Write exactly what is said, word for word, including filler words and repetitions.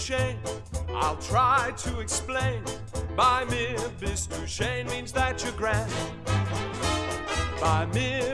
Duchesne. I'll try to explain. By mir bist du schön means that you're grand. By mir